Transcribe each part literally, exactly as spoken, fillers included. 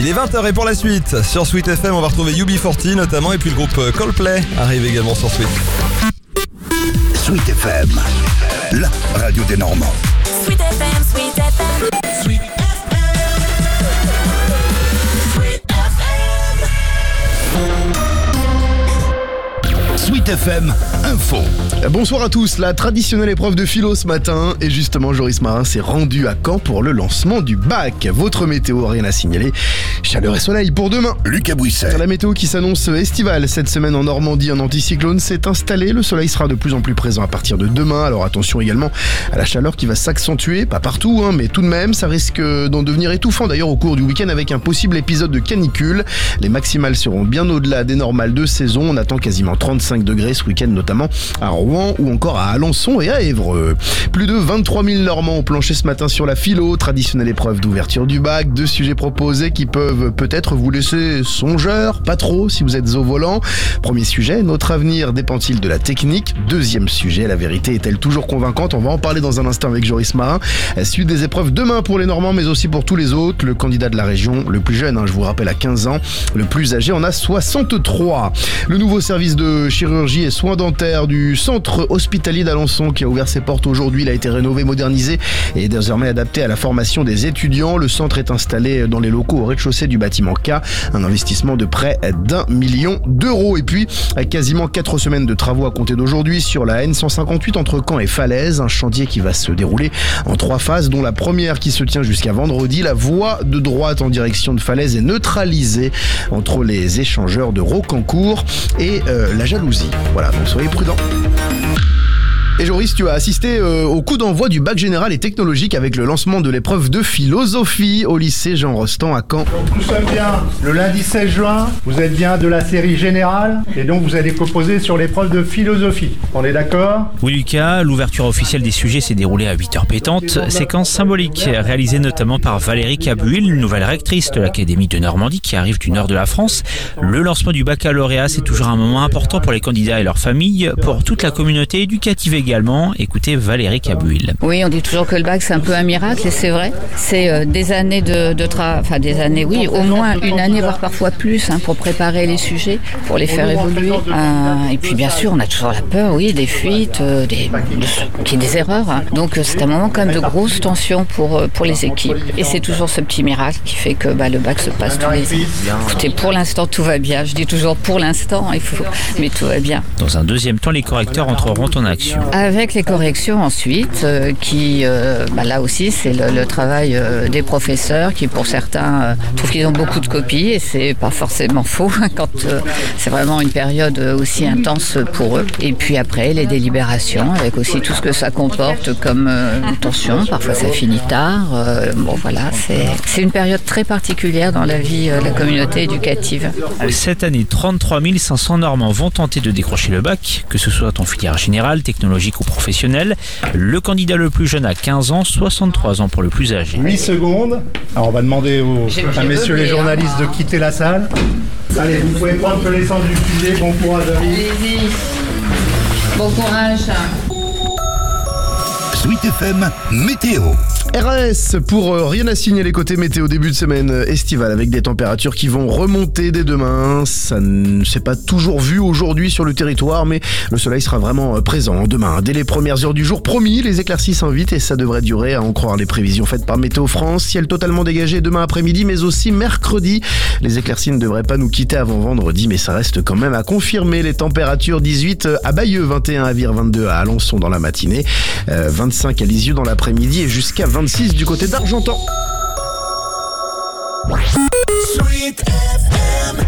Il est vingt heures et pour la suite, sur Sweet F M, on va retrouver U B quarante notamment, et puis le groupe Coldplay arrive également sur Sweet. Sweet F M, la radio des Normands. Sweet F M, Sweet F M. Sweet F M. Sweet F M. Sweet F M Info. Bonsoir à tous, la traditionnelle épreuve de philo ce matin, et justement Joris Marin s'est rendu à Caen pour le lancement du bac. Votre météo, rien à signaler, chaleur et soleil pour demain. Lucas Bouisset. La météo qui s'annonce estivale cette semaine en Normandie, un anticyclone s'est installé, le soleil sera de plus en plus présent à partir de demain, alors attention également à la chaleur qui va s'accentuer, pas partout hein, mais tout de même ça risque d'en devenir étouffant d'ailleurs au cours du week-end avec un possible épisode de canicule. Les maximales seront bien au-delà des normales de saison, on attend quasiment trente-cinq degrés ce week-end notamment à Rouen ou encore à Alençon et à Évreux. Plus de vingt-trois mille Normands ont planché ce matin sur la philo, traditionnelle épreuve d'ouverture du bac, deux sujets proposés qui peuvent peut-être vous laisser songeur, pas trop si vous êtes au volant. Premier sujet, notre avenir dépend-il de la technique? Deuxième sujet, la vérité est-elle toujours convaincante? On va en parler dans un instant avec Joris Marin. Suite des épreuves demain pour les Normands mais aussi pour tous les autres. Le candidat de la région, le plus jeune, hein, je vous rappelle à quinze ans, le plus âgé en a soixante-trois. Le nouveau service de chirurgie et soins dentaires du centre hospitalier d'Alençon qui a ouvert ses portes aujourd'hui, il a été rénové, modernisé et désormais adapté à la formation des étudiants. Le centre est installé dans les locaux au rez-de-chaussée du bâtiment K, un investissement de près d'un million d'euros. Et puis, quasiment quatre semaines de travaux à compter d'aujourd'hui sur la N cent cinquante-huit entre Caen et Falaise, un chantier qui va se dérouler en trois phases, dont la première qui se tient jusqu'à vendredi. La voie de droite en direction de Falaise est neutralisée entre les échangeurs de Rocancourt et euh, la Jalousie. Voilà, donc soyez prudents. Et Joris, tu as assisté euh, au coup d'envoi du bac général et technologique avec le lancement de l'épreuve de philosophie au lycée Jean Rostand à Caen. Donc nous sommes bien le lundi seize juin, vous êtes bien de la série générale et donc vous allez composer sur l'épreuve de philosophie. On est d'accord? Oui Lucas, l'ouverture officielle des sujets s'est déroulée à huit heures pétantes, séquence symbolique réalisée notamment par Valérie Cabuil, nouvelle rectrice de l'Académie de Normandie qui arrive du nord de la France. Le lancement du baccalauréat, c'est toujours un moment important pour les candidats et leurs familles, pour toute la communauté éducative également. Écoutez Valérie Cabuil. Oui, on dit toujours que le bac c'est un peu un miracle et c'est vrai. C'est euh, des années de, de travail, enfin des années, oui, au moins une année voire parfois plus hein, pour préparer les sujets, pour les faire évoluer. Euh, et puis bien sûr, on a toujours la peur, oui, des fuites, euh, des, de, qui des erreurs. Hein. Donc c'est un moment quand même de grosse tension pour euh, pour les équipes. Et c'est toujours ce petit miracle qui fait que bah, le bac se passe tous les ans. Écoutez, pour l'instant tout va bien. Je dis toujours pour l'instant, il faut, mais tout va bien. Dans un deuxième temps, les correcteurs entreront en action. Avec les corrections ensuite, euh, qui euh, bah là aussi c'est le, le travail euh, des professeurs qui pour certains euh, trouvent qu'ils ont beaucoup de copies et c'est pas forcément faux quand euh, c'est vraiment une période aussi intense pour eux. Et puis après les délibérations avec aussi tout ce que ça comporte comme euh, tension, parfois ça finit tard. Euh, bon voilà, c'est, c'est une période très particulière dans la vie euh, de la communauté éducative. Cette année, trente-trois mille cinq cents Normands vont tenter de décrocher le bac, que ce soit en filière générale, technologique ou professionnel. Le candidat le plus jeune a quinze ans, soixante-trois ans pour le plus âgé. huit secondes. Alors on va demander aux, à messieurs les journalistes de quitter la salle. Allez, vous pouvez prendre connaissance du sujet. Bon courage à vous. Allez-y. Bon courage. Sweet F M Météo. R A S pour euh, rien à signaler côté météo, début de semaine euh, estivale avec des températures qui vont remonter dès demain. Ça ne s'est pas toujours vu aujourd'hui sur le territoire, mais le soleil sera vraiment euh, présent demain. Dès les premières heures du jour, promis, les éclaircies s'invitent et ça devrait durer, à en croire les prévisions faites par Météo France. Ciel totalement dégagé demain après-midi, mais aussi mercredi. Les éclaircies ne devraient pas nous quitter avant vendredi, mais ça reste quand même à confirmer. Les températures dix-huit à Bayeux, vingt et un à Vire, vingt-deux à Alençon dans la matinée, euh, vingt-cinq à Lisieux dans l'après-midi et jusqu'à vingt-six du côté d'Argentan. Sweet F M.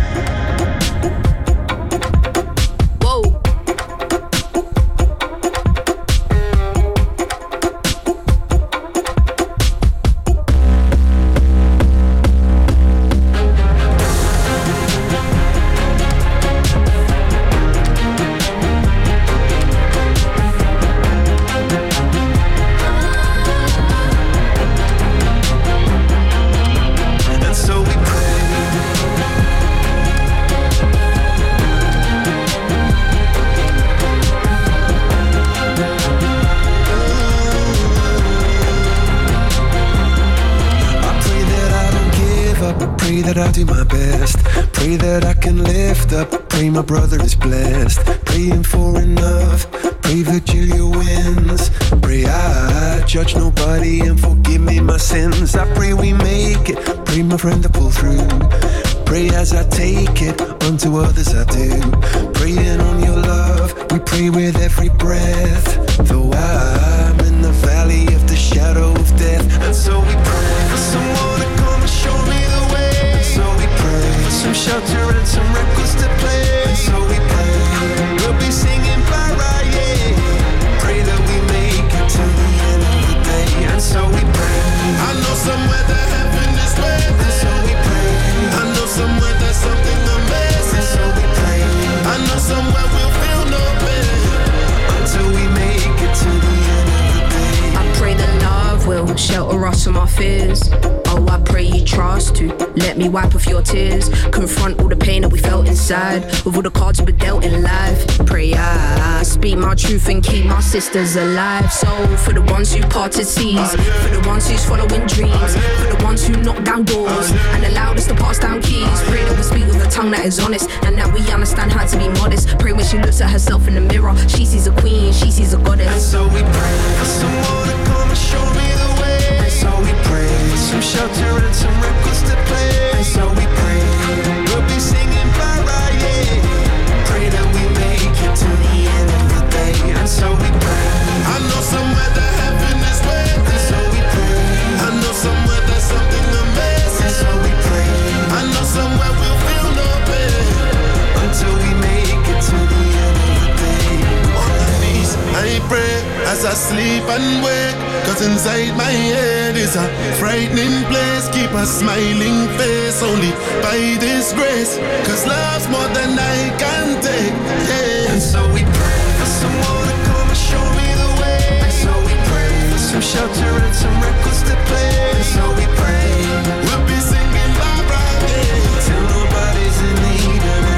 pray that I do my best. Pray that I can lift up. Pray my brother is blessed. Praying for enough. Pray Virgilia wins. Pray I judge nobody and forgive me my sins. I pray we make it. Pray my friend to pull through. Pray as I take it, unto others I do. Praying on your love, we pray with every breath. Though I'm in the valley of the shadow of death, and so we pray for someone to come and show me the way. And so we pray for some shelter and some records to play. And so we pray, we'll be singing Mariah. Pray that we make it to the end of the day. And so we pray, I know somewhere that heaven is waiting. And so we pray, I know somewhere there's something amazing. And so we pray, I know somewhere we'll feel no pain until we make it to the end of the day. I pray that love will shelter us from our fears. Oh, I pray you trust to let me wipe off your tears. Confront all the pain that we felt inside with all the cards we were dealt in life. Pray I speak my truth and keep my sisters alive. So for the ones who parted seas, for the ones who's following dreams, for the ones who knock down doors and allowed us to pass down keys. Pray that we speak with a tongue that is honest and that we understand how to be modest. Pray when she looks at herself in the mirror, she sees a queen, she sees a goddess. And so we pray for someone to come and show me the way. And so we pray for some shelter and some records to play. And so we pray, we'll be singing Mariah. Pray that we make it to the end of the day. And so we pray, I know somewhere that heaven is waiting. And so we pray, I know somewhere there's something amazing. And so we pray, I know somewhere we'll feel no pain until we make it to the end of the day. On my knees, I pray as I sleep and wake, cause inside my head is a frightening place. Keep a smiling face only by this grace, cause love's more than I can take, yeah. And so we pray for someone to come and show me the way. And so we pray for some shelter and some records to play. And so we pray, we'll be singing Barbara, yeah, till nobody's in need of it.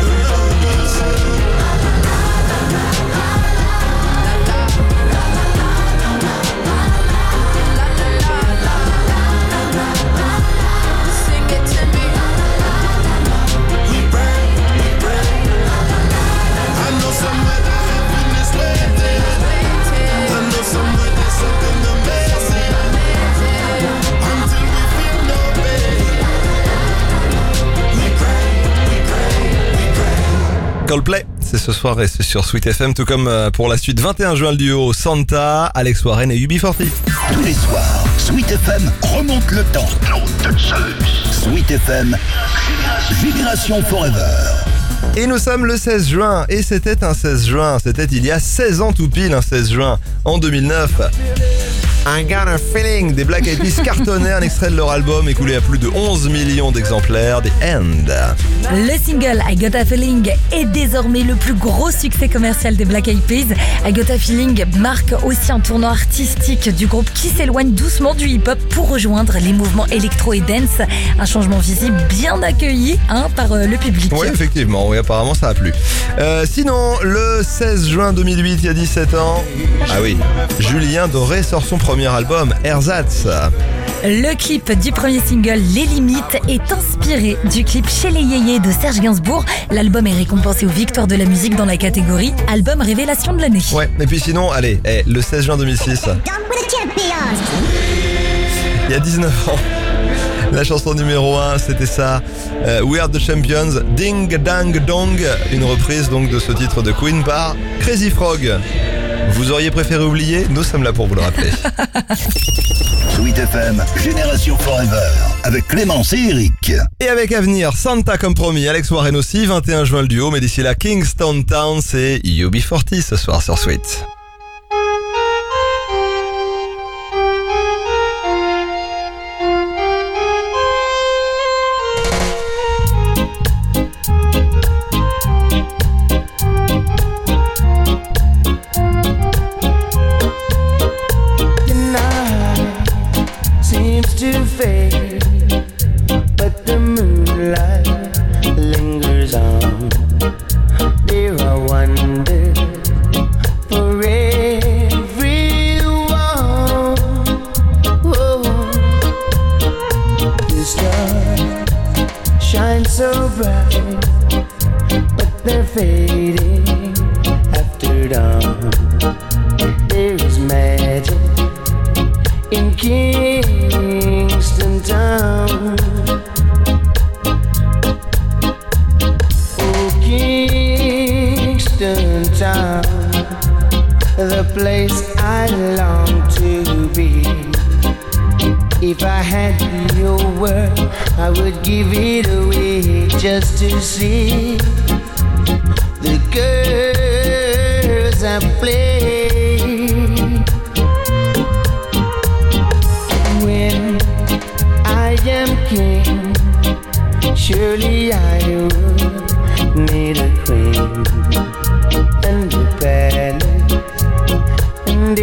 Coldplay, c'est ce soir et c'est sur Sweet F M, tout comme pour la suite. vingt et un juin, le duo Santa, Alex Warren et U B quarante. Tous les soirs, Sweet F M remonte le temps. Sweet F M, Génération Forever. Et nous sommes le seize juin, et c'était un seize juin, c'était il y a seize ans tout pile, un seize juin, en deux mille neuf. I Got a Feeling des Black Eyed Peas cartonnait, un extrait de leur album écoulé à plus de onze millions d'exemplaires, The End. Le single I Got a Feeling est désormais le plus gros succès commercial des Black Eyed Peas. I Got a Feeling marque aussi un tournant artistique du groupe qui s'éloigne doucement du hip-hop pour rejoindre les mouvements électro et dance. Un changement visible bien accueilli hein, par euh, le public. Oui, effectivement, oui, apparemment ça a plu. Euh, sinon, le seize juin deux mille huit, il y a dix-sept ans, ah oui, Julien Doré sort son premier album, Ersatz. Le clip du premier single, Les Limites, est inspiré du clip Chez les Yéyés de Serge Gainsbourg. L'album est récompensé aux Victoires de la musique dans la catégorie Album Révélation de l'année. Ouais, et puis sinon, allez, eh, le seize juin deux mille six, il y a dix-neuf ans, la chanson numéro un, c'était ça, euh, We Are The Champions, Ding Dang Dong, une reprise donc de ce titre de Queen par Crazy Frog. Vous auriez préféré oublier? Nous sommes là pour vous le rappeler. Sweet F M, Génération Forever, avec Clémence et Eric. Et avec à venir, Santa comme promis, Alex Warren aussi, vingt et un juin le duo, mais d'ici là, Kingston Town, c'est U B quarante ce soir sur Sweet. To fade, but the moonlight lingers on. There I wonder for everyone. Whoa. The stars shine so bright, but they're fading after dawn. There is magic in Kingston Town. Oh, Kingston Town, the place I long to be. If I had your word, I would give it away just to see the girls I play. When I am king, surely I would need a queen and a palace and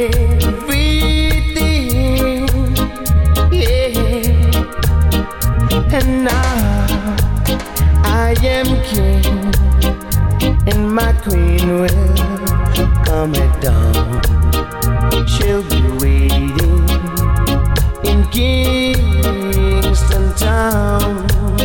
everything, yeah. And now I am king, and my queen will come at dawn. She'll be waiting in Kingston Town.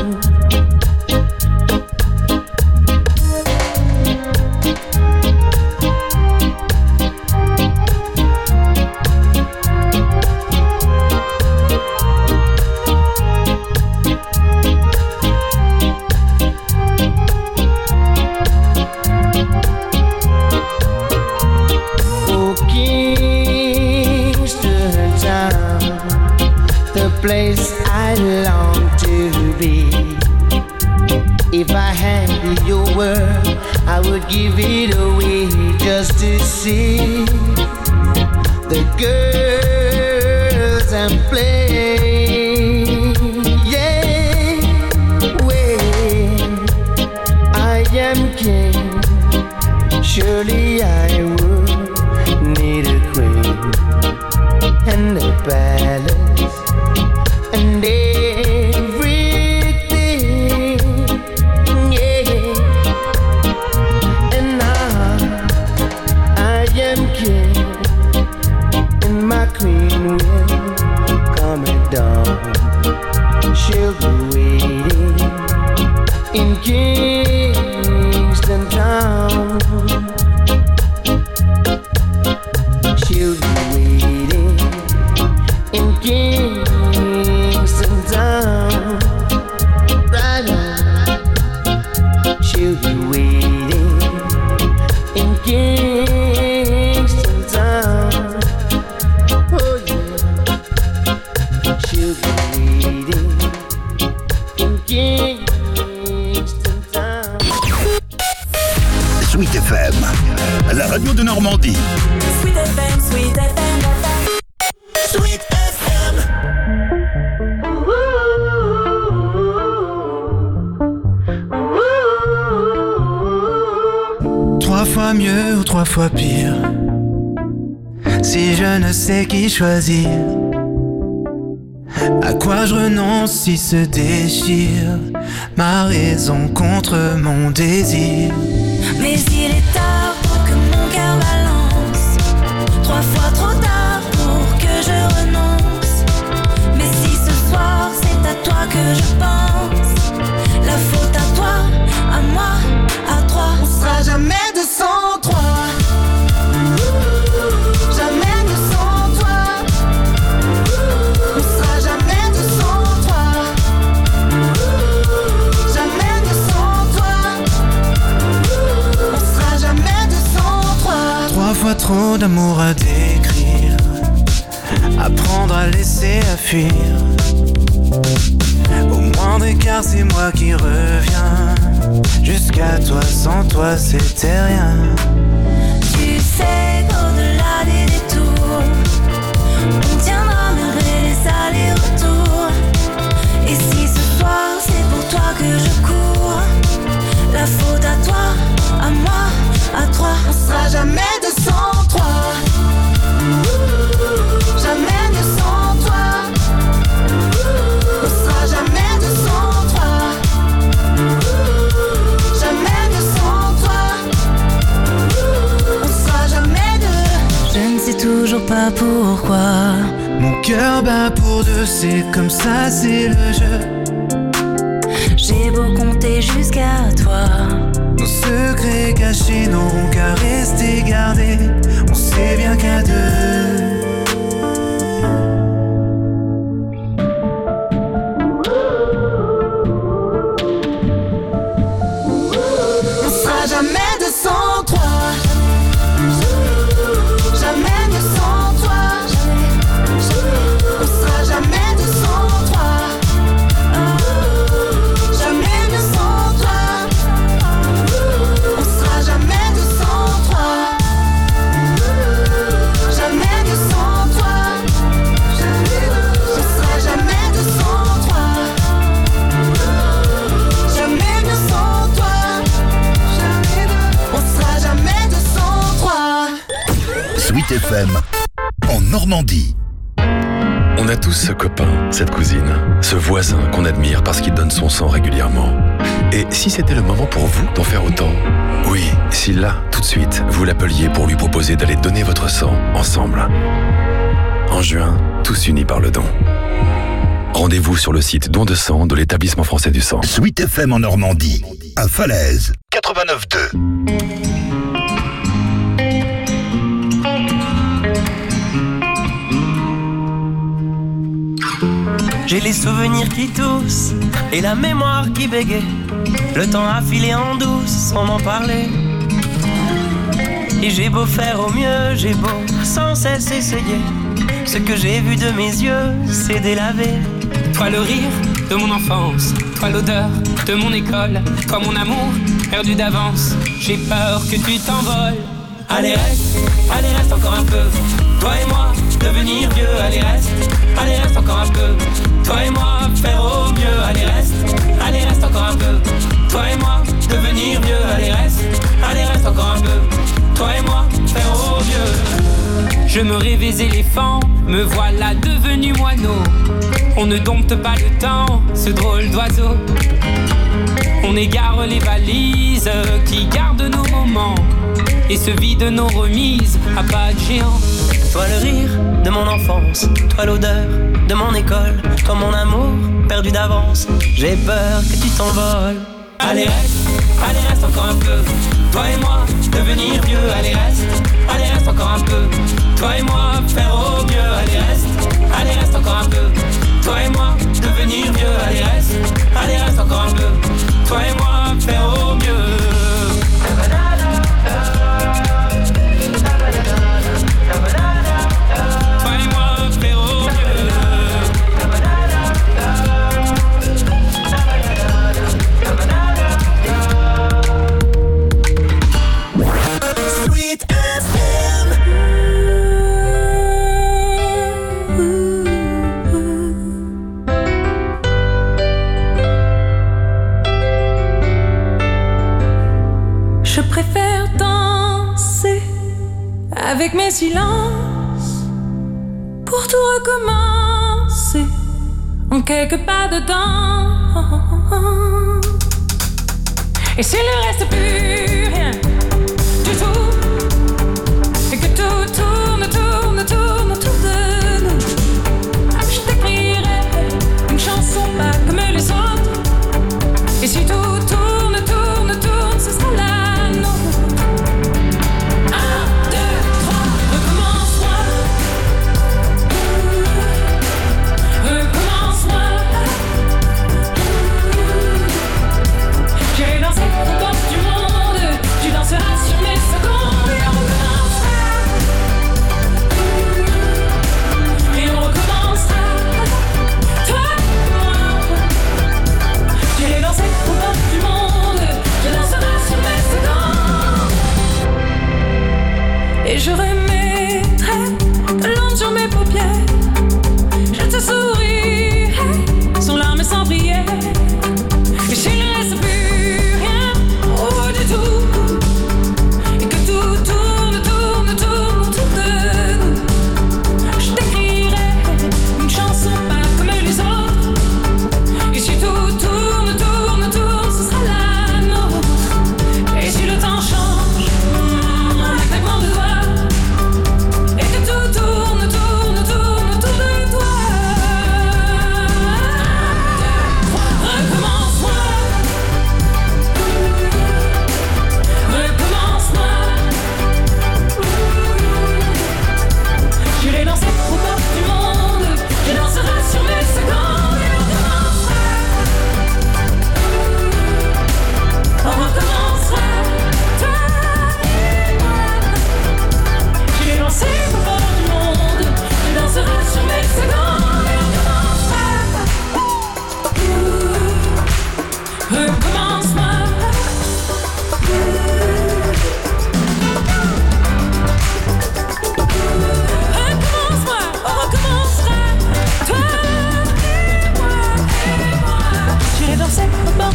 Place I long to be. If I had your word, I would give it away just to see the girls and play. Yeah, when I am king, surely I would need a queen and a palace and everything, yeah. And now I am king, and my queen will come at dawn. She'll be waiting in Kingston Town. She'll be waiting in Kingston Town, right on. She'll be waiting in Kingston Town. Oh yeah, she'll be waiting in Kingston Town. Sweet F M, la radio de Normandie. Sweet F M, Sweet F M, Sweet F M. Trois fois mieux ou trois fois pire, si je ne sais qui choisir, à quoi je renonce si se déchire ma raison contre mon désir. Mais il est tard pour que mon cœur balance, trois fois trop tard pour que je renonce. Mais si ce soir c'est à toi que je pense, la faute à toi, à moi, à trois, on sera jamais deux sans trois. Jamais deux sans toi. On sera jamais deux sans toi. Jamais deux sans toi. On sera jamais deux sans trois. Trois fois trop d'amour à décrire, apprendre à laisser, à fuir. Au moindre écart c'est moi qui reviens, jusqu'à toi, sans toi c'était rien. Tu sais qu'au-delà des détours, on tiendra malgré les allers-retours. Et si ce soir c'est pour toi que je cours, la faute à toi, à moi, à trois, on sera jamais deux sans trois. Jamais deux sans toi. On sera jamais deux sans trois. Jamais deux sans toi. On sera jamais deux. Je ne sais toujours pas pourquoi Mon cœur bat pour deux, c'est comme ça, c'est le jeu. qu'à toi. Nos secrets cachés n'auront qu'à rester gardés. On sait bien qu'à deux. On sera jamais deux sans toi. Jamais mieux sans toi. On sera jamais deux sans toi. Jamais mieux sans toi. On sera jamais deux sans toi. Jamais mieux sans toi. On sera jamais deux sans toi. Jamais mieux sans toi. On sera jamais deux sans toi. Sweet F M, en Normandie. On a tous ce copain, cette cousine, ce voisin qu'on admire parce qu'il donne son sang régulièrement. Et si c'était le moment pour vous d'en faire autant? Oui, si là, tout de suite, vous l'appeliez pour lui proposer d'aller donner votre sang ensemble. En juin, tous unis par le don. Rendez-vous sur le site don de sang de l'établissement français du sang. Sweet F M en Normandie, à Falaise, quatre-vingt-neuf deux. J'ai les souvenirs qui toussent et la mémoire qui bégaye. Le temps a filé en douce sans m'en parler. Et j'ai beau faire au mieux, j'ai beau sans cesse essayer. Ce que j'ai vu de mes yeux, c'est délavé. Toi le rire de mon enfance, toi l'odeur de mon école, toi mon amour perdu d'avance. J'ai peur que tu t'envoles. Allez reste, allez reste encore un peu. Toi et moi, devenir vieux, allez reste, allez reste encore un peu. Toi et moi, faire au mieux, allez reste, allez reste encore un peu. Toi et moi, devenir vieux, allez reste, allez reste encore un peu. Toi et moi, faire au mieux. Je me rêvais éléphant, me voilà devenu moineau. On ne dompte pas le temps, ce drôle d'oiseau. On égare les valises qui gardent nos moments et se vide nos remises à pas de géant. Toi le rire de mon enfance, toi l'odeur de mon école, toi mon amour perdu d'avance. J'ai peur que tu t'envoles. Allez reste, allez reste encore un peu. Toi et moi, devenir vieux, allez reste, allez reste encore un peu. Toi et moi, faire au mieux, allez reste, allez reste encore un peu. Toi et moi, devenir vieux, allez reste, allez reste encore un peu. Toi et moi, faire au mieux. Je préfère danser avec mes silences pour tout recommencer en quelques pas dedans. Et s'il ne reste plus rien du tout et que tout tourne, tourne, tourne autour de nous, je t'écrirai une chanson pas comme les autres. Et si tout tourne, tourne, tourne, ce sera là. J'ai dansé au bord du monde, tu danses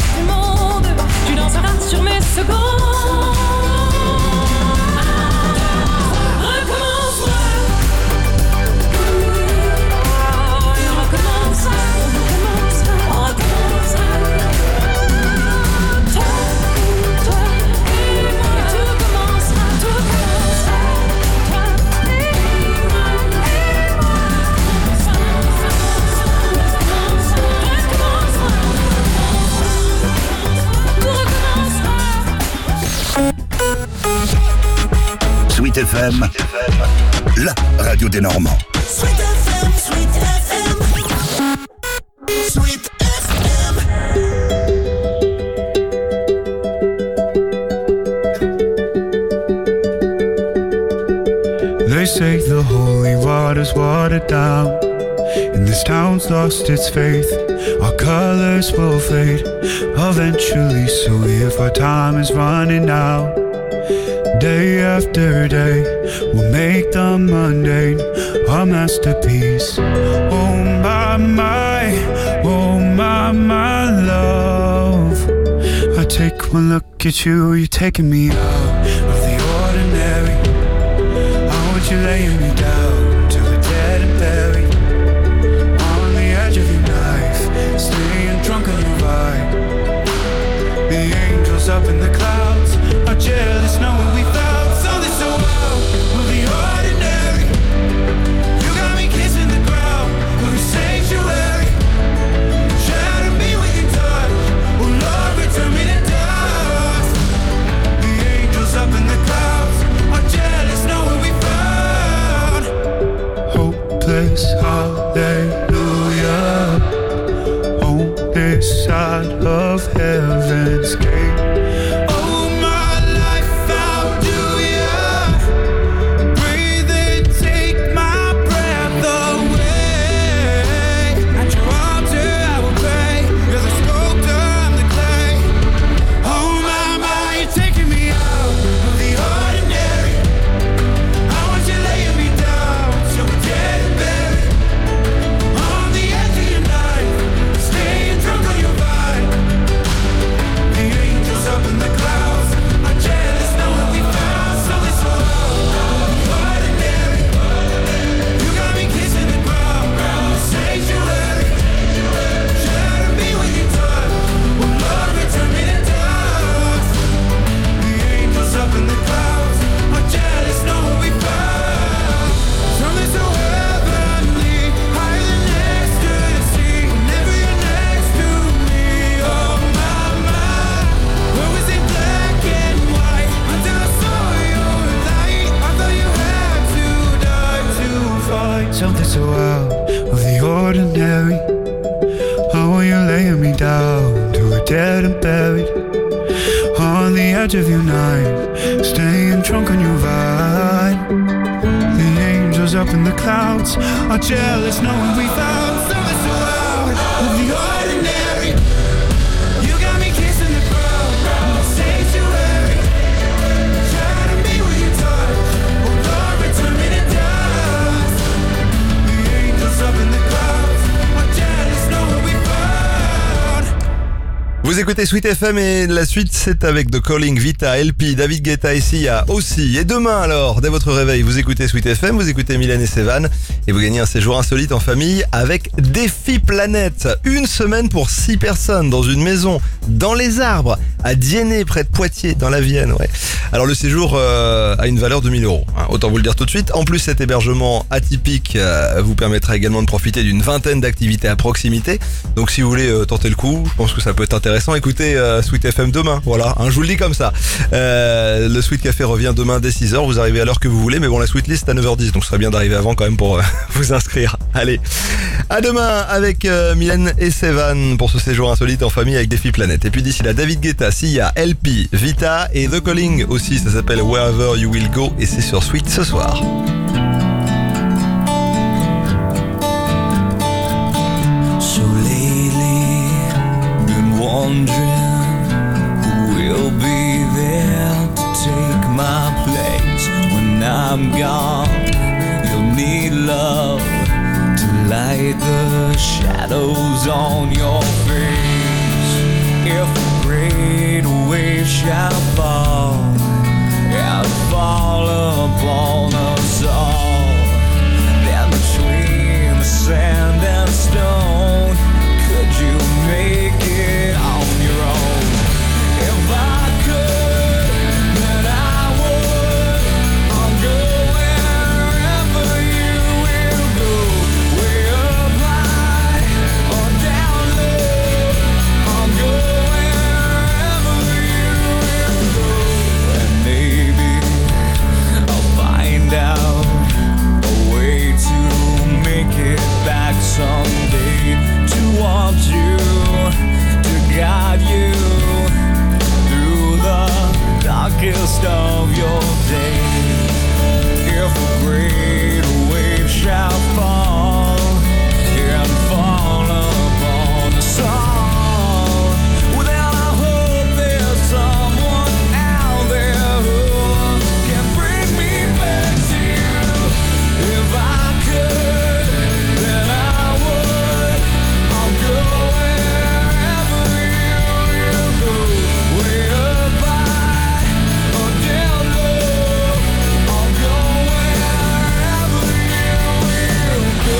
du monde, tu danseras sur mes secondes. Recommence-moi. On recommencera, on recommencera, on recommencera. Toi, toi et moi, tout commencera, tout commencera. Toi et moi, et moi. Sweet F M, la radio des Normands. Sweet F M, Sweet F M, Sweet F M. They say the holy water's watered down, and this town's lost its faith. Our colors will fade eventually, so if our time is running out, day after day, we'll make the mundane our masterpiece. Oh my, my, oh my, my love. I take one look at you, you're taking me out of the ordinary. I want you laying me down till we're dead and buried, on the edge of your knife, staying drunk on your vibe. The angels up in the clouds are jealous knowing we found something so wild. We'll be ordinary. You got me kissing the ground, we'll be sanctuary. Shadow me with your touch, oh Lord, return me to dust. The angels up in the clouds are jealous knowing we found hopeless hallelujah on this side of heaven's gate. Something so out of the ordinary. How are you laying me down till we're dead and buried, on the edge of your night, staying drunk on your vibe. The angels up in the clouds are jealous knowing we found something so out of the ordinary. You got me kissing the ground, sanctuary. Shadow me with your touch, oh Lord, return me to dust. The angels up in the clouds are jealous knowing we found. Vous écoutez Sweet F M et la suite c'est avec The Calling, Vita, L P, David Guetta et Sia aussi. Et demain alors, dès votre réveil, vous écoutez Sweet F M, vous écoutez Mylène et Sévan et vous gagnez un séjour insolite en famille avec Défi Planète. Une semaine pour six personnes dans une maison, dans les arbres, à Diennet, près de Poitiers, dans la Vienne. Ouais. Alors le séjour euh, a une valeur de mille euros, hein, autant vous le dire tout de suite. En plus, cet hébergement atypique euh, vous permettra également de profiter d'une vingtaine d'activités à proximité. Donc si vous voulez euh, tenter le coup, je pense que ça peut être intéressant. Écoutez euh, Sweet F M demain, voilà, hein, je vous le dis comme ça. Euh, le Sweet Café revient demain dès six heures, vous arrivez à l'heure que vous voulez, mais bon, la Sweet List à neuf heures dix, donc ce serait bien d'arriver avant quand même pour euh, vous inscrire. Allez, à demain avec euh, Mylène et Sévan pour ce séjour insolite en famille avec Défi Planète. Et puis d'ici là, David Guetta, Sia, L P, Vita et The Calling aussi, ça s'appelle Wherever You Will Go et c'est sur Sweet ce soir. So lately, been wondering who will be there to take my place when I'm gone. You'll need love to light the shadows on your face. If shall fall and fall upon us all. Then between the sand and stone, could you make it on your own? If I could, then I would. I'll go wherever you will go, way up high or down low. I'll go wherever you will go, and maybe I'll find out a way to make it back someday, to want you, to guide you through the darkest of your days. If a great wave shall fall and fall upon us all, well then I hope there's someone out there who can bring me back to you. If I could, then I would. I'll go wherever you will go, way up high or down low. I'll go wherever you will go.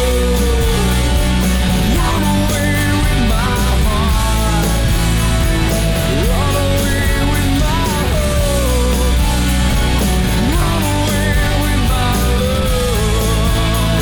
Run away with my heart, run away with my hope, run away with my love.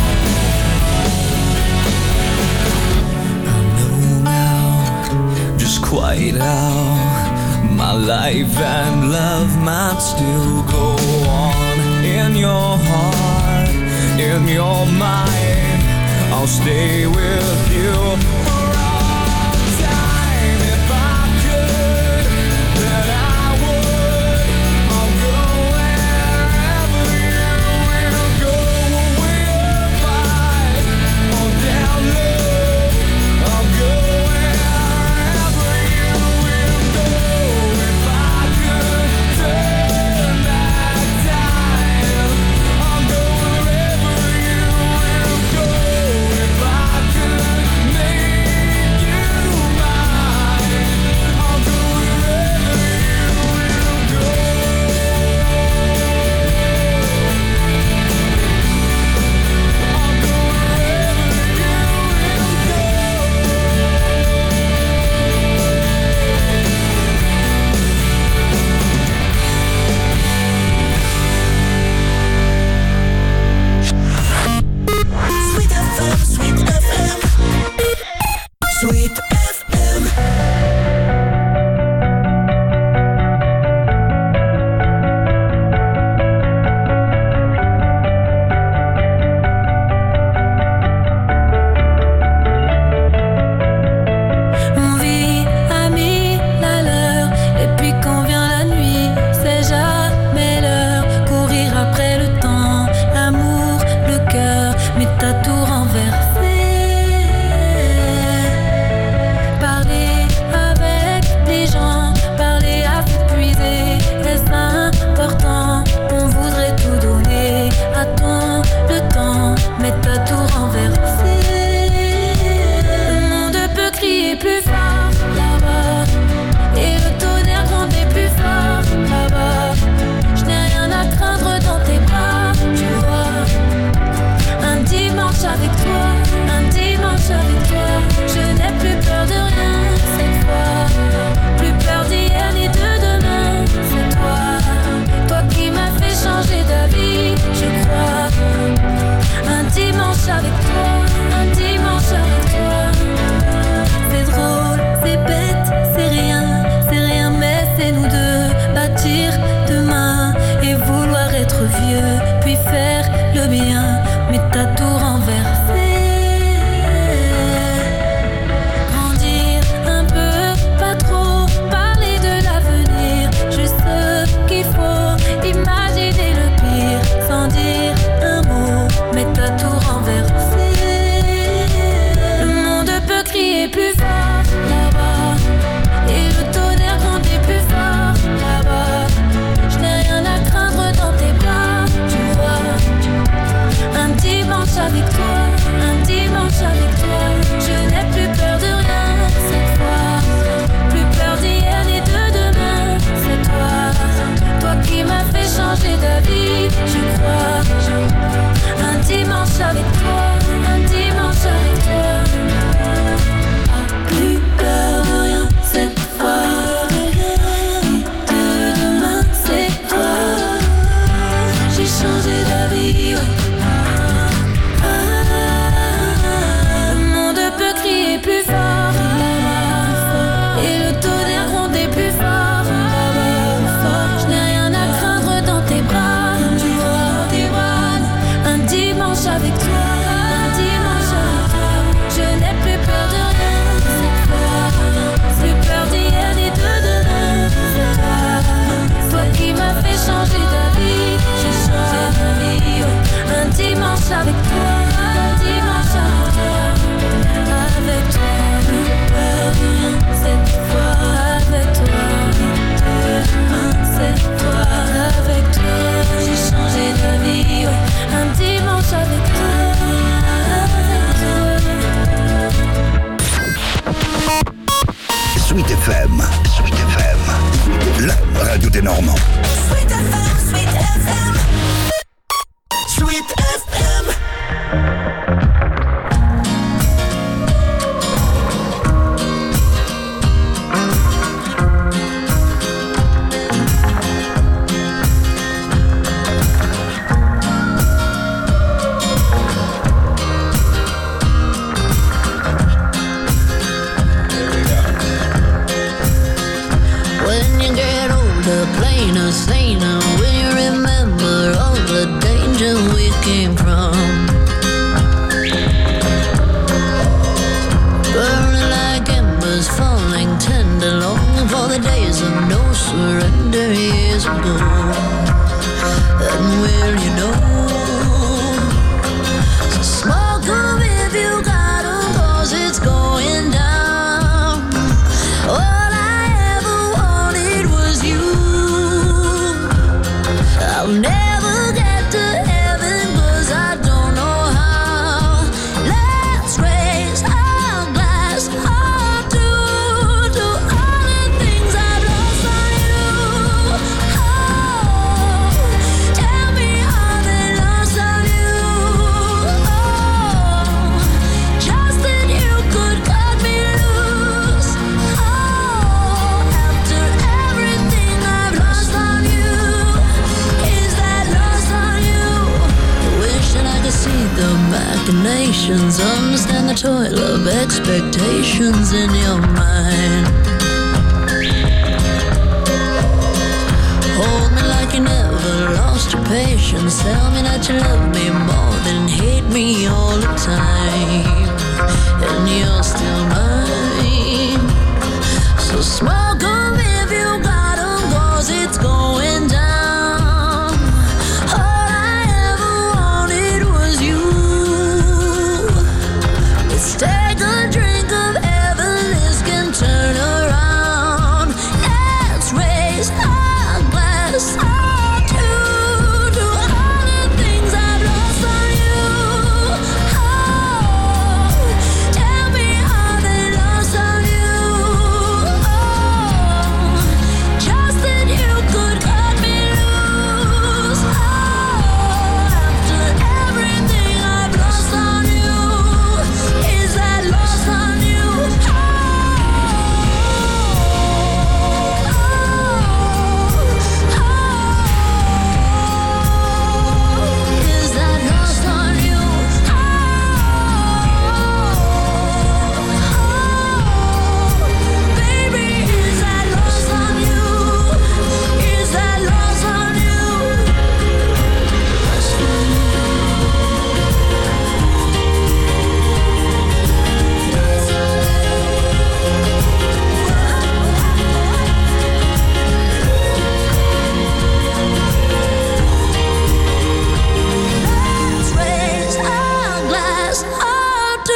I know now just quite how my life and love might still go on. In your heart, in your mind, I'll stay with you for all time. If I could, then I would. I'll go wherever you will go, way up high or down low. I'll go wherever you will go. If I could turn back time, I'll go wherever you will go. If I could make Sweet F M. Sweet F M. La radio des Normands. Sweet F M, Sweet F M. Sweet F M. When you get older, plainer, saner, will you remember all the danger we came from? Burning like embers, falling tender, longing for the days of no surrender years ago. And will you know? So smoke 'em if you got 'em, 'cause it's going down. All I ever wanted was you. I'll never get to heaven 'cause I don't know how. Let's raise our glass up to, to all the things I've lost on you. Oh, tell me how they lost on you. Oh, just that you could cut me loose. Oh, after everything I've lost on you, is that lost on you? Wishing I could see the machinations, understand the toil of expectations in your mind. Hold me like you never lost your patience. Tell me that you love me more than hate me all the time. And you're still mine. So smoke 'em if you got 'em, 'cause it's going down. All I ever wanted was you. Let's take a drink of heaven, this can turn around. Let's raise our glass up to, to all the things I've lost on you. Oh, tell me how they lost on you. Oh, just that you could cut me loose. Oh, after everything I've lost on you, is that lost on you? Is that lost on you? Baby, is that lost on you? Is that lost on you? Let's raise our glass up to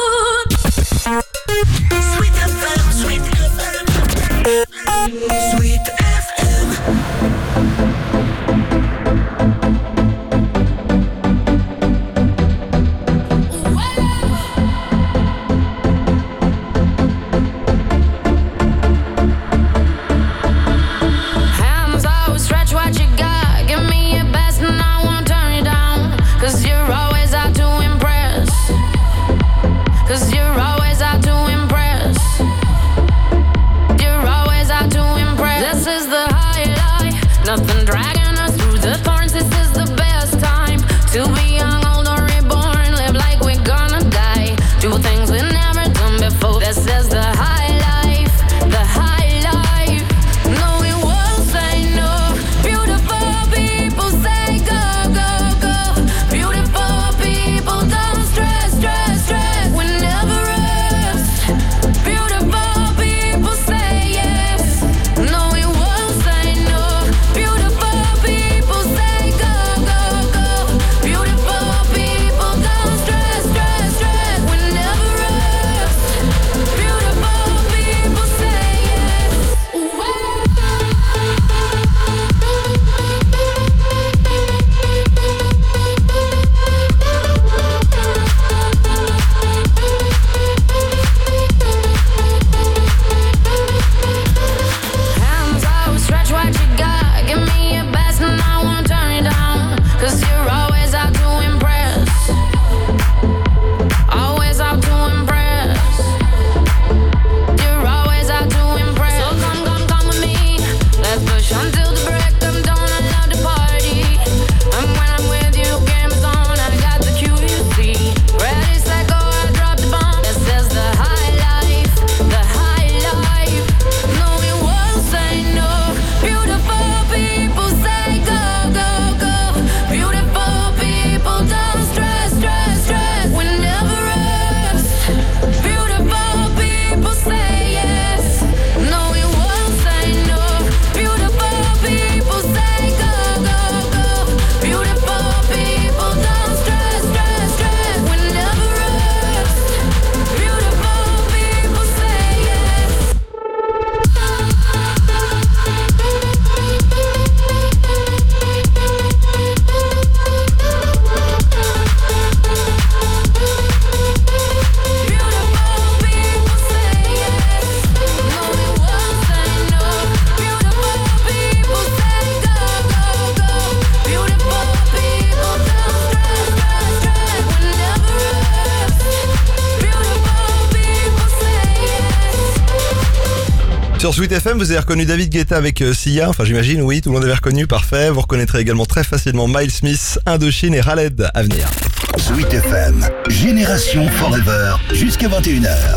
Sweet F M, Sweet F M. Sweet F M. Hands out, stretch what you got. Give me your best and I won't turn you down. 'Cause you're always out to impress. 'Cause you're always out to impress. You're always out to impress. This is the highlight. Nothing dragging us through the thorns. This is the best time to be young, old, or reborn. Live like we're gonna die. Do things we've never done before. This is the high life. The high life. No, we won't say no. Beautiful people say go, go, go. Beautiful people don't stress, stress, stress. We never rest. Beautiful people say yes. No, we won't say no. Beautiful Sur Sweet F M, vous avez reconnu David Guetta avec euh, Sia, enfin j'imagine, oui, tout le monde avait reconnu, parfait. Vous reconnaîtrez également très facilement Miles Smith, Indochine et Khaled à venir. Sweet F M, Génération Forever, jusqu'à vingt et une heures.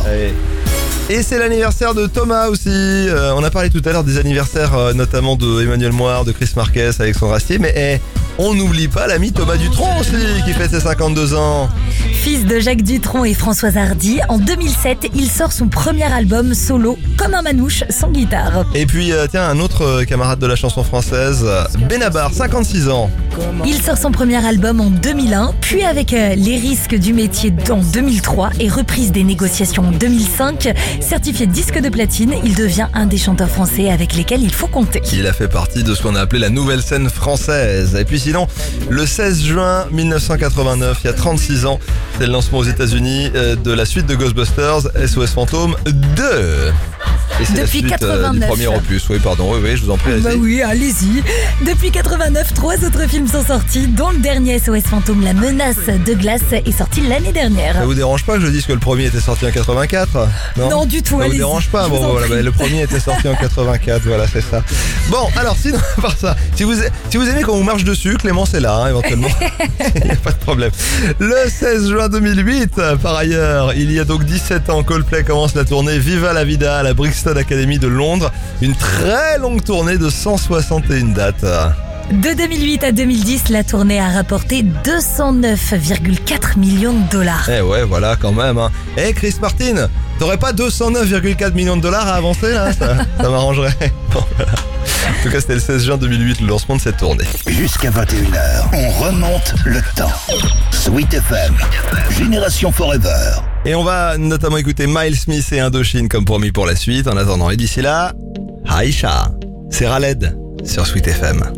Et c'est l'anniversaire de Thomas aussi. Euh, on a parlé tout à l'heure des anniversaires euh, notamment de Emmanuel Moir, de Chris Marquez, Alexandre Astier, mais eh, on n'oublie pas l'ami Thomas Dutronc aussi qui fête ses cinquante-deux ans. Fils de Jacques Dutronc et Françoise Hardy, en deux mille sept, il sort son premier album solo, Comme un manouche, sans guitare. Et puis euh, tiens, un autre euh, camarade de la chanson française, euh, Benabar, cinquante-six ans. Il sort son premier album en deux mille un, puis avec euh, Les risques du métier en deux mille trois et reprise des négociations en deux mille cinq, certifié disque de platine, il devient un des chanteurs français avec lesquels il faut compter. Il a fait partie de ce qu'on a appelé la nouvelle scène française. Et puis sinon, le seize juin mille neuf cent quatre-vingt-neuf, il y a trente-six ans, c'est le lancement aux États-Unis euh, de la suite de Ghostbusters, S O S Fantôme deux. Et c'est Depuis la suite euh, du quatre-vingt-neuf. premier opus. Oui, pardon, oui, oui, je vous en prie. Bah allez-y. oui, allez-y. Depuis quatre-vingt-neuf, trois autres films sont sortis, dont le dernier S O S Fantôme, La menace de glace, est sorti l'année dernière. Ça vous dérange pas que je dise que le premier était sorti en quatre-vingt-quatre? Non, du tout, Ça vous allez-y. dérange pas? Je Bon, vous en voilà, prie. bah, le premier était sorti en quatre-vingt-quatre, voilà, c'est ça. Bon, alors sinon, à part ça, si vous, si vous aimez quand on marche dessus, Clémence est là, hein, éventuellement. Il n'y a pas de problème. Le seize juin deux mille huit, par ailleurs, il y a donc dix-sept ans, Coldplay commence la tournée Viva la Vida à la Brixton Academy de Londres. Une très longue tournée de cent soixante et une dates. De deux mille huit à deux mille dix, la tournée a rapporté deux cent neuf virgule quatre millions de dollars. Eh ouais, voilà, quand même. Hein. Eh, Chris Martin, t'aurais pas deux cent neuf virgule quatre millions de dollars à avancer, là? Ça, ça m'arrangerait. Bon, voilà. En tout cas, c'était le seize juin deux mille huit, le lancement de cette tournée. Jusqu'à vingt et une heures, on remonte le temps. Sweet F M, Génération Forever. Et on va notamment écouter Miles Smith et Indochine comme promis pour la suite. En attendant, et d'ici là, Aïcha, c'est Khaled sur Sweet F M.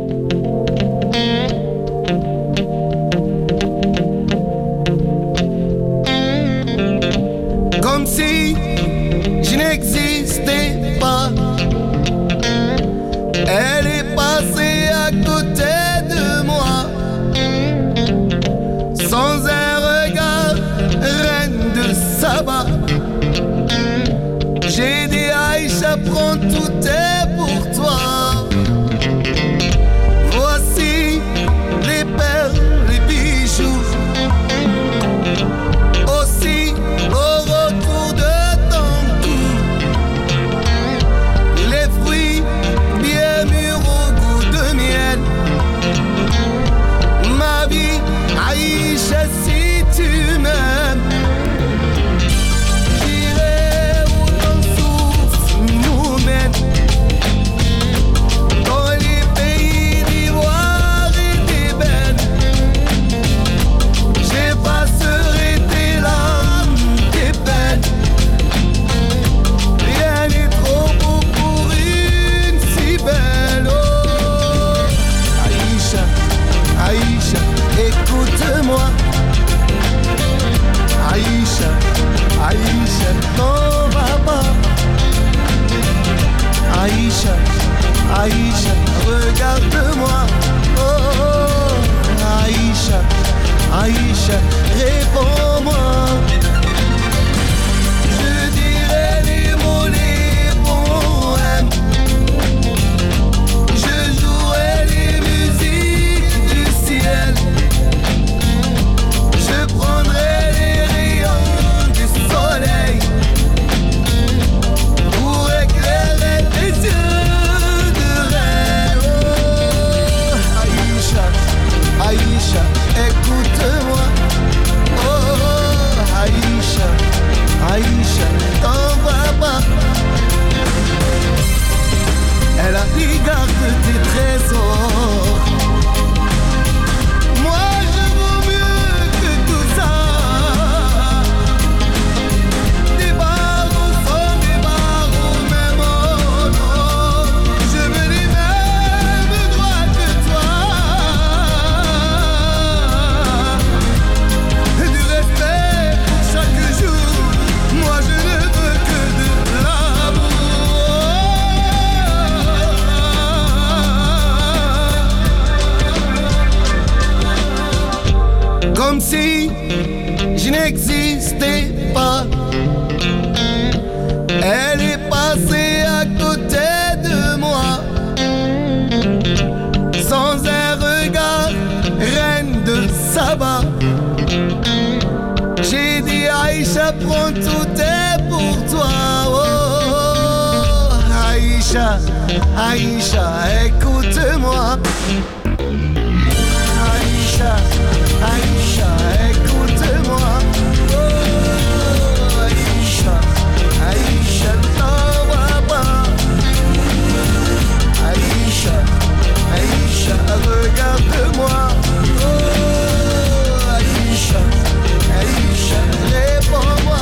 Comme si je n'existais pas. Elle est passée à côté de moi. Sans un regard, reine de Saba. J'ai dit Aïcha, prends tout est pour toi. Voici les perles, les bijoux. Aussi au retour de ton cou, les fruits bien mûrs au goût de miel. Ma vie, Aïcha, si tu m'aimes, j'irai où ton souffle nous mène. Dans les pays d'ivoire et d'ébène, j'effacerai tes larmes, tes peines. Rien n'est trop beau pour une si belle. Oh, Aïcha, Aïcha, écoute-moi. Aïcha, Aïcha, n'en va pas. Aïcha, Aïcha, regarde-moi. Oh, oh, Aïcha, Aïcha, réponds-moi. Je dirai les mots, les poèmes. Je jouerai les musiques du ciel. Je prendrai les rayons du soleil pour éclairer tes yeux de rêve. Oh, Aïcha, Aïcha, écoute-moi. Oh, oh, Aïcha, Aïcha, t'en vas pas. Elle a regardé tes trésors. Moi je vaux mieux que tout ça. Des barreaux sont des barreaux, même oh non. Je veux les mêmes droits que toi. Du respect pour chaque jour. Moi je ne veux que de l'amour. Comme si je n'existais pas. Elle est passée à Aïcha, Aïcha, écoute-moi. Aïcha, Aïcha, écoute-moi. Oh, Aïcha, Aïcha, ne t'envoie pas. Aïcha, Aïcha, regarde-moi. Oh, Aïcha, Aïcha, réponds-moi.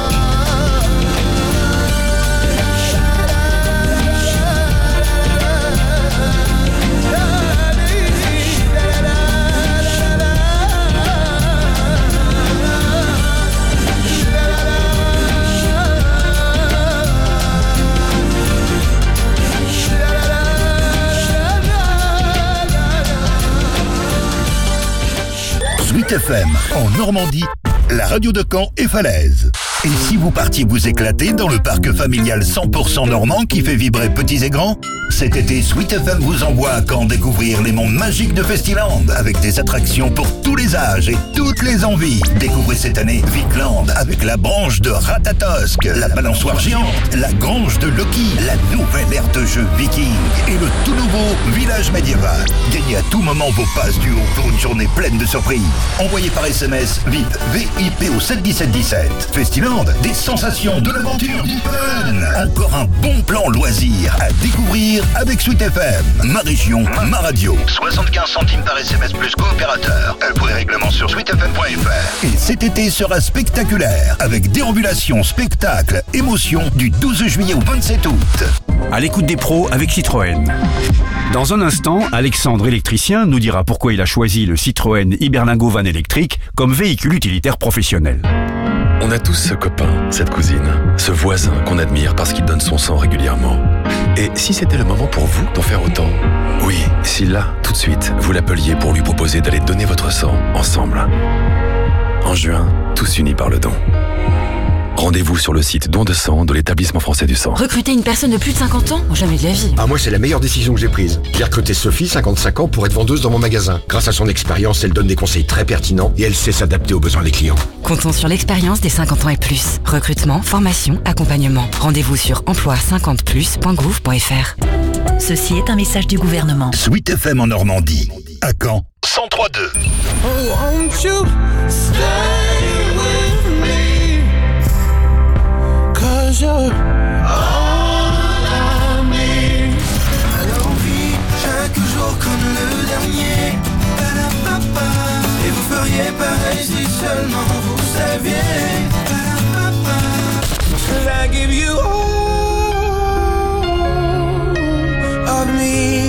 Sweet F M, en Normandie, la radio de Caen et Falaise. Et si vous partiez vous éclater dans le parc familial cent pour cent normand qui fait vibrer petits et grands? Cet été, Sweet F M vous envoie à Caen découvrir les mondes magiques de Festiland avec des attractions pour tous les âges et toutes les envies. Découvrez cette année Vikland avec la branche de Ratatosque, la balançoire géante, la grange de Loki, la nouvelle ère de jeu Viking et le tout nouveau village médiéval. Gagnez à tout moment vos passes du haut pour une journée pleine de surprises. Envoyez par S M S V I P V I P au sept dix-sept dix-sept. Festiland, des sensations, de l'aventure, du fun. Encore un bon plan loisir à découvrir avec Sweet F M. Ma région, ma radio. soixante-quinze centimes par S M S plus coopérateur. Pour les règlements sur sweet f m point f r. Et cet été sera spectaculaire avec déambulation, spectacle, émotion du douze juillet au vingt-sept août. À l'écoute des pros avec Citroën. Dans un instant, Alexandre, électricien, nous dira pourquoi il a choisi le Citroën Iberlingo Van électrique comme véhicule utilitaire professionnel. On a tous ce copain, cette cousine, ce voisin qu'on admire parce qu'il donne son sang régulièrement. Et si c'était le moment pour vous d'en faire autant? Oui, si là, tout de suite, vous l'appeliez pour lui proposer d'aller donner votre sang ensemble. En juin, tous unis par le don. Rendez-vous sur le site Don de sang de l'Établissement français du sang. Recruter une personne de plus de cinquante ans? Oh, jamais de la vie. Ah, moi, c'est la meilleure décision que j'ai prise. J'ai recruté Sophie, cinquante-cinq ans, pour être vendeuse dans mon magasin. Grâce à son expérience, elle donne des conseils très pertinents et elle sait s'adapter aux besoins des clients. Comptons sur l'expérience des cinquante ans et plus. Recrutement, formation, accompagnement. Rendez-vous sur emploi cinquante plus point gouv point f r. Ceci est un message du gouvernement. Sweet F M en Normandie. À Caen, cent trois deux. Oh, won't you stay with me? Cause you're all I need. Alors vit chaque jour comme le dernier. Ba-da-ba-ba. Et vous feriez pareil si seulement vous saviez. Ba-da-ba-ba. Could I give you all of me?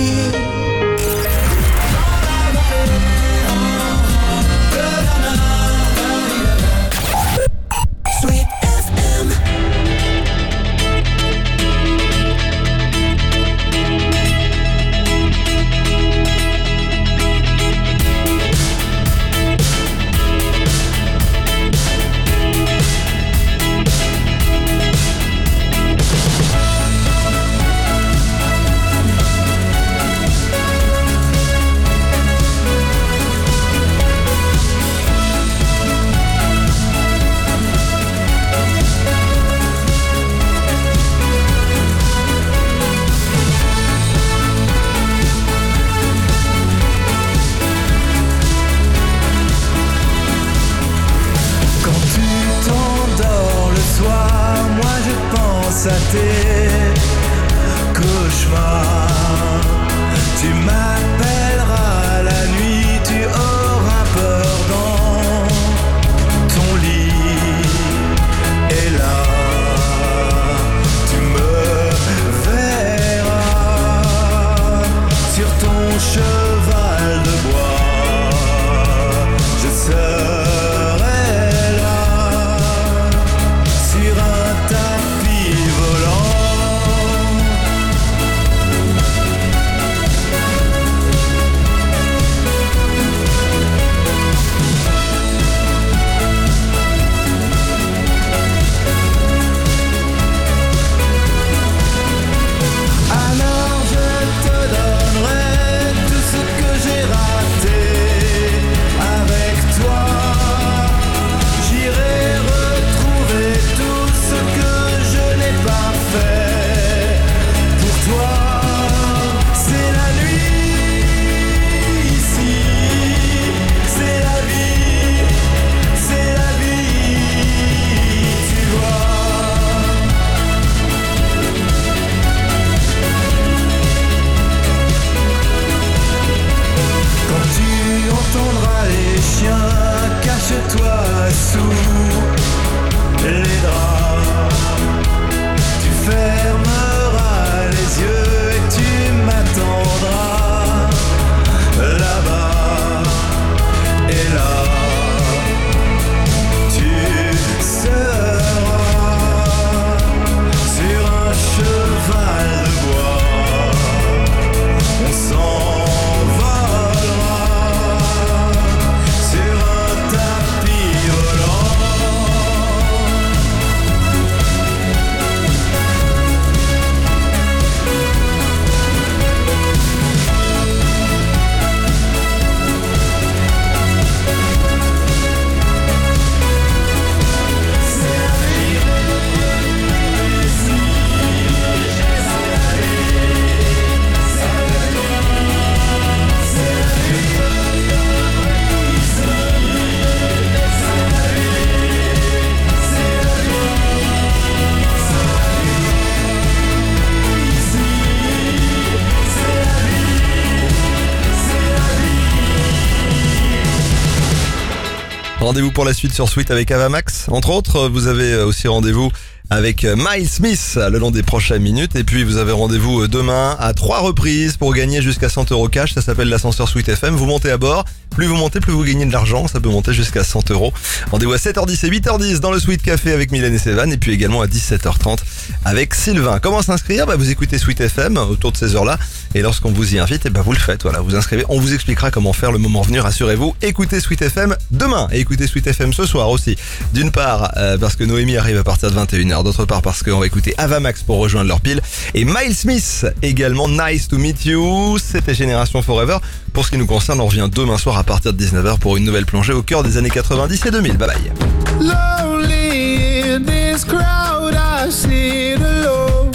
Rendez-vous pour la suite sur Sweet avec Avamax. Entre autres, vous avez aussi rendez-vous avec Miles Smith le long des prochaines minutes. Et puis vous avez rendez-vous demain à trois reprises pour gagner jusqu'à cent euros cash. Ça s'appelle l'ascenseur Sweet F M. Vous montez à bord. Plus vous montez, plus vous gagnez de l'argent. Ça peut monter jusqu'à cent euros. Rendez-vous à sept heures dix et huit heures dix dans le Sweet Café avec Mylène et Sévan. Et puis également à dix-sept heures trente avec Sylvain. Comment s'inscrire? Bah, vous écoutez Sweet F M autour de ces heures-là. Et lorsqu'on vous y invite, et bah, vous le faites. Voilà, vous inscrivez. On vous expliquera comment faire le moment venu. Rassurez-vous. Écoutez Sweet F M demain. Et écoutez Sweet F M ce soir aussi. D'une part, euh, parce que Noémie arrive à partir de vingt et une heures. D'autre part, parce qu'on va écouter Avamax pour rejoindre leur pile. Et Miles Smith également. Nice to meet you. C'était Génération Forever. Pour ce qui nous concerne, on revient demain soir à partir de dix-neuf heures pour une nouvelle plongée au cœur des années quatre-vingt-dix et deux mille. Bye bye. Lonely in this crowd, I sit alone.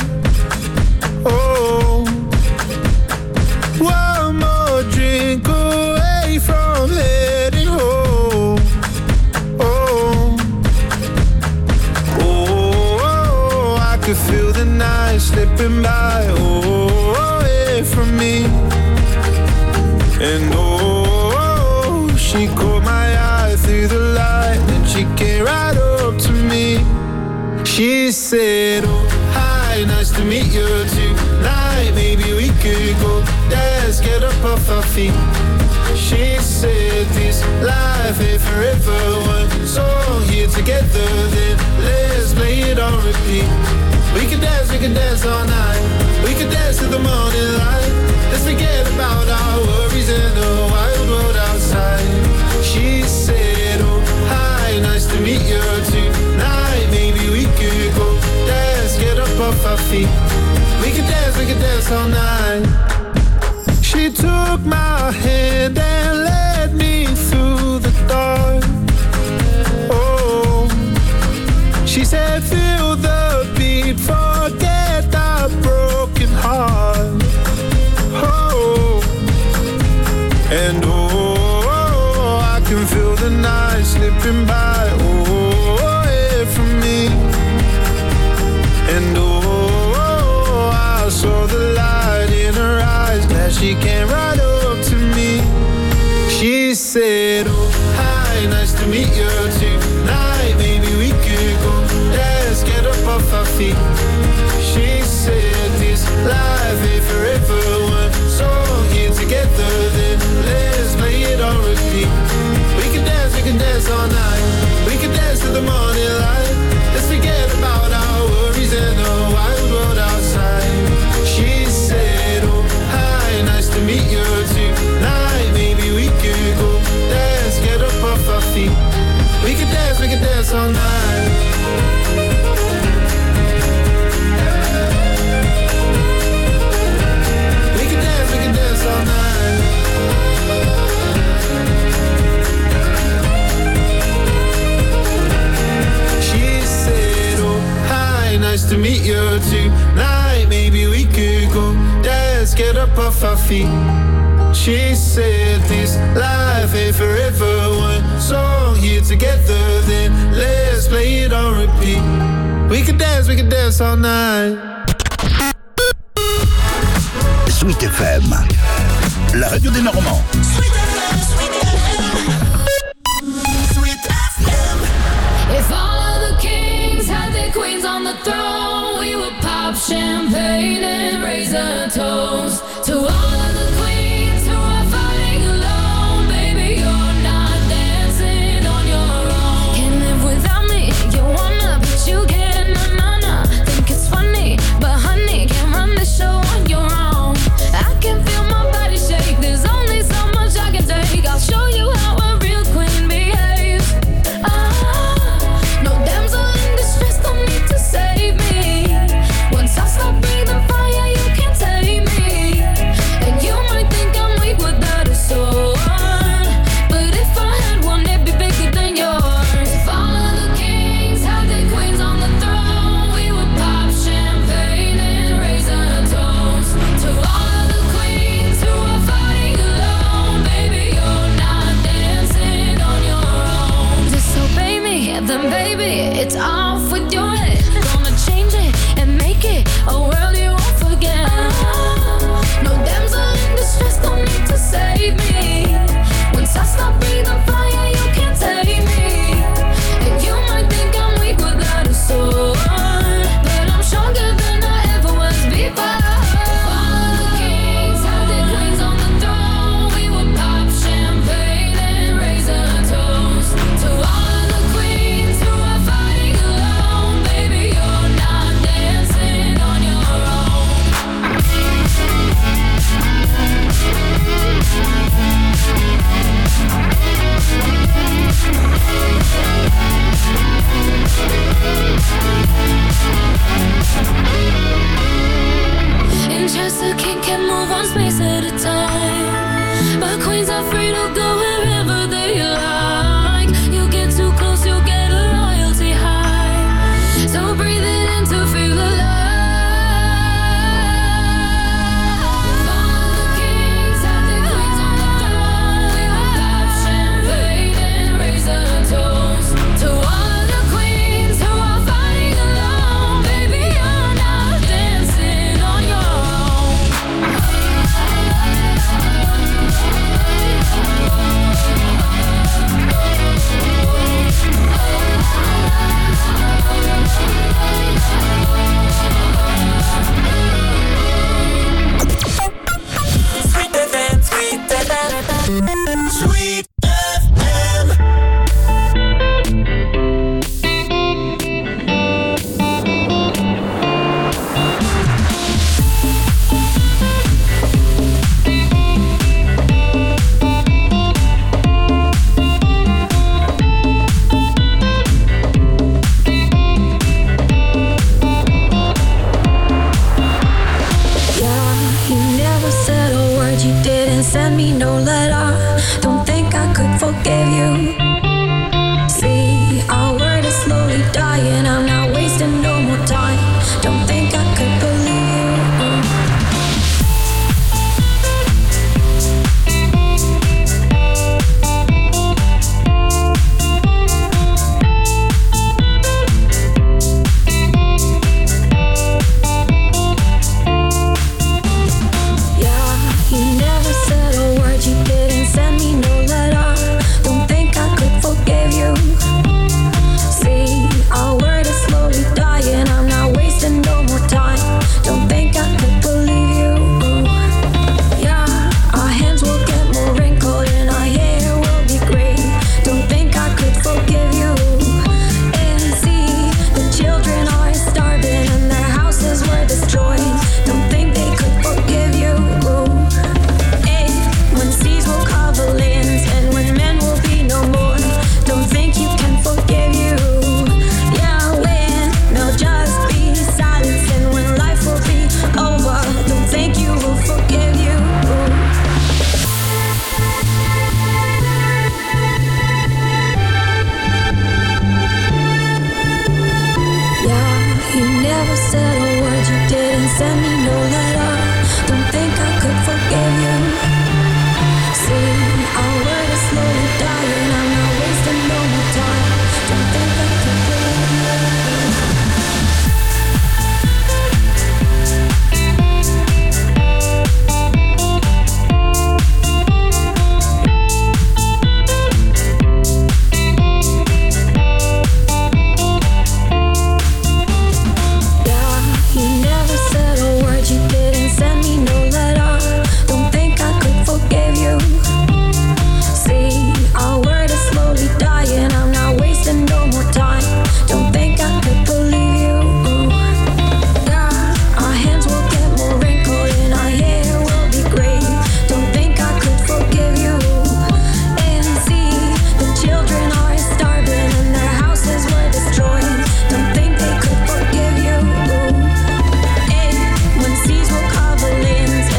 Oh, one more drink away from heading home. Oh, oh, I could feel the night slipping by. Oh, away from me. And oh, she caught my eye through the light, and she came right up to me. She said, oh, hi, nice to meet you tonight. Maybe we could go dance, get up off our feet. She said, this life ain't forever. One song here together, then let's play it on repeat. We can dance, we can dance all night. We can dance to the morning light. Let's forget about our worries in the wild world outside. She said, oh, hi, nice to meet you tonight. Maybe we could go dance, get up off our feet. We can dance, we can dance all night. She took my hand and led me through the dark. Oh, she said, feel the beat, forget our broken heart. Oh, and oh, I can feel the night slipping by. Oh, away from me. And oh, I saw the light in her eyes. Glad she came right up to me. She said, oh, hi, nice to meet you tonight. Maybe we could go dance, get up off our feet. She said, this life ain't forever. One song here together, then let's play it on repeat. We can dance, we can dance all night. We can dance to the morning light. Let's forget about our worries and the wild world outside. She said, oh, hi, nice to meet you tonight. Maybe we could go dance, get up off our feet. We can dance, we can dance all night. All night. She said, oh, hi, nice to meet you tonight. Maybe we could go dance, get up off our feet. She said, this life ain't forever. One song here together, then let's play it on repeat. We could dance, we could dance all night. Sweet F M, la radio des Normands. If all of the kings had their queens on the throne, we would pop champagne and raise a toast to all of the queens who are fighting alone. Baby, you're not dancing on your own. Can't live without me, you wanna, but you can't. Na na na, think it's funny, but honey, can't run the show on your own. I can feel my body shake. There's only so much I can take. I'll show you how a real queen behaves. Ah, no damsel in distress, don't need to save me. Once I stop breathing fire, you can't take me. And one space at a time. But queens are free to go wherever they like. You get too close, you'll get a royalty high. So breathe it in to feel alive. All the kings have their queens on the throne. We will pop champagne and raise a toast to all the queens who are fighting alone. Baby, you're not dancing on your own. Sweet F M, Sweet F M, Sweet F M. Yeah, you never said a word, you didn't send me no letter.